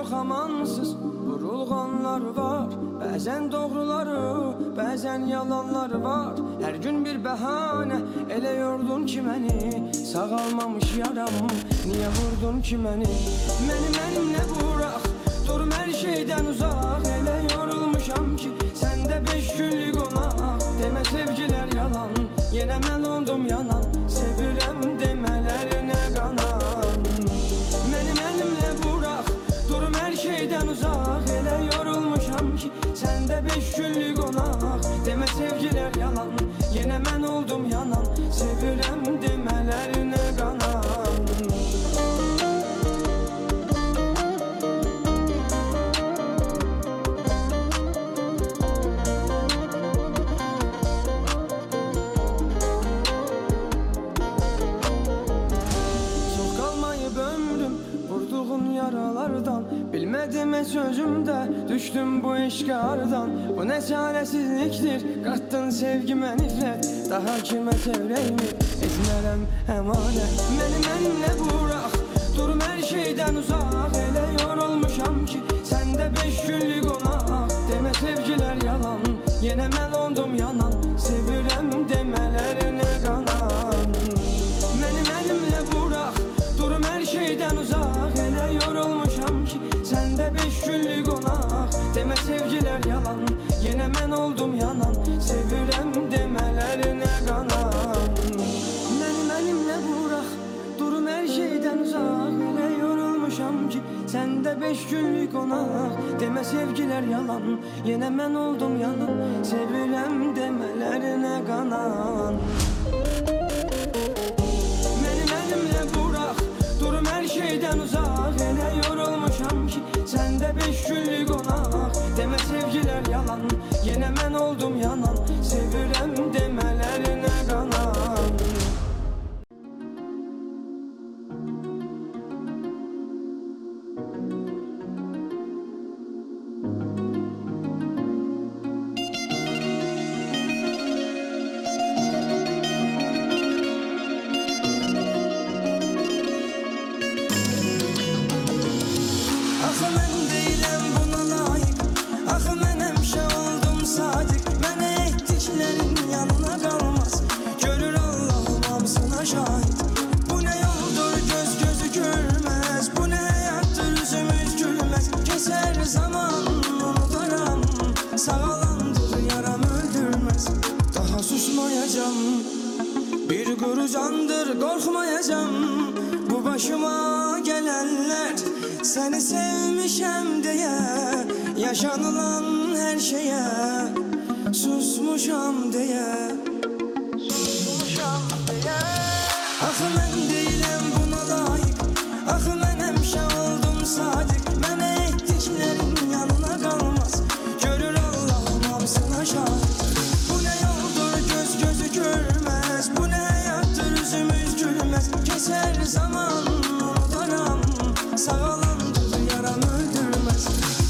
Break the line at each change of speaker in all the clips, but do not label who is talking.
çox amansız vurulğanlar var. Bəzən doğruları, bəzən yalanlar var. Hər gün bir bəhanə elə yordun ki məni. Sağalmamış yaram, niyə vurdun ki məni? Mənimlə burax, durum hər şeydən uzaq. Elə yorulmuşam ki səndə 5 günlük qonaq. Demə sevgilər yalan, yenə mən oldum yanan. Sevirəm demələrinə qanan. Mənimlə burax, durum hər şeydən uzaq. Elə yorulmuşam ki səndə 5 günlük qonaq. Demə sevgilər yalan, yenə mən oldum yanan. Sevirəm demələrinə qanan. Yaralardan bilmədim heç özümdə, düşdüm bu işqardan. Bu nə çarəsizlikdir, qatdın sevgimə nifrət. Daha kimə sevrəymi etmərəm əmanət. Mənimlə burax, durum hər şeydən uzaq. Elə yorulmuşam ki səndə 5 günlük qonaq. Demə sevgilər yalan, yenə mən oldum yanan. Sevirəm demələrinə qanan. Mənimlə burax, durum hər şeydən uzaq. Elə yorulmuşam ki səndə 5 günlük qonaq. Demə sevgilər yalan, yenə mən oldum yanan. Sevirəm demələrinə qanan. Mənimlə burax, durum hər şeydən uzaq. Elə yorulmuşam ki səndə 5 günlük qonaq. Demə sevgilər yalan, yenə mən oldum yanan. Sevirəm demələrinə qanan. Mənimlə burax, durum hər şeydən uzaq. Elə yorulmuşam ki səndə 5 günlük qonaq. Demə sevgilər yalan, yenə mən oldum yanan. Sevirəm demələrinə qanan. Axı mən deyiləm buna layiq, axı mən həmişə oldum sadiq. Mənə etdiklərin yanına qalmaz, görür Allahım hamısına şahid. Bu nə yoldur göz gözü görməz, bu nə həyatdır üzümüz gülməz. Keçər zaman unudaram, sağalandır yaram öldürməz. Daha susmayacam, bir quru candır qorxmayacam. Bu başıma gələnlər səni sevmişəm deyə, yaşanılan hər şeyə susmuşam deyə. Axı mən deyiləm buna layiq, axı mən həmişə oldum sadiq. Mənə etdiklərin yanına qalmaz, görür Allahım hamısına şahid. Bu nə yoldur göz gözü görməz, bu nə həyatdır üzümüz gülməz. Keçər zaman unudaram, sağalandır yaram öldürməz.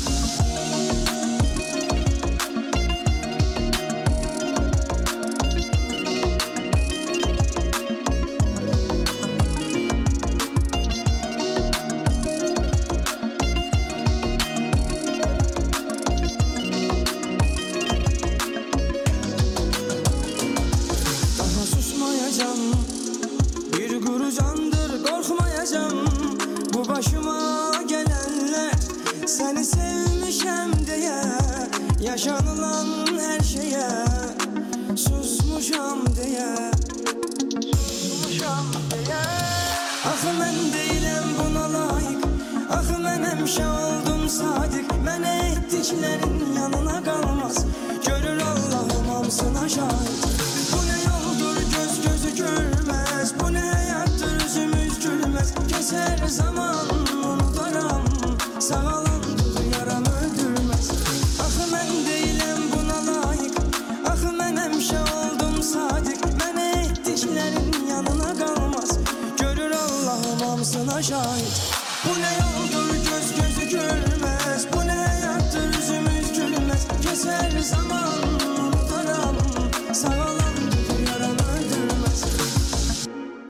Daha susmayacam, bir quru candır qorxmayacam. Bu başıma gələnlər səni sevmişəm deyə, yaşanılan hər şeyə susmuşam deyə. Axı mən deyiləm buna layiq, axı mən həmişə oldum sadiq. Mənə etdiklərin yanına qalmaz, görür Allahım hamısına şahid. Bu nə yoldur göz gözü görməz, bu nə həyatdır üzümüz gülməz. Keçər zaman unudaram, sağalandır yaram öldürməz. Axı mən deyiləm buna layiq, axı mən həmişə oldum sadiq. Mənə etdiklərin yanına qalmaz, görür Allahım hamısına şahid.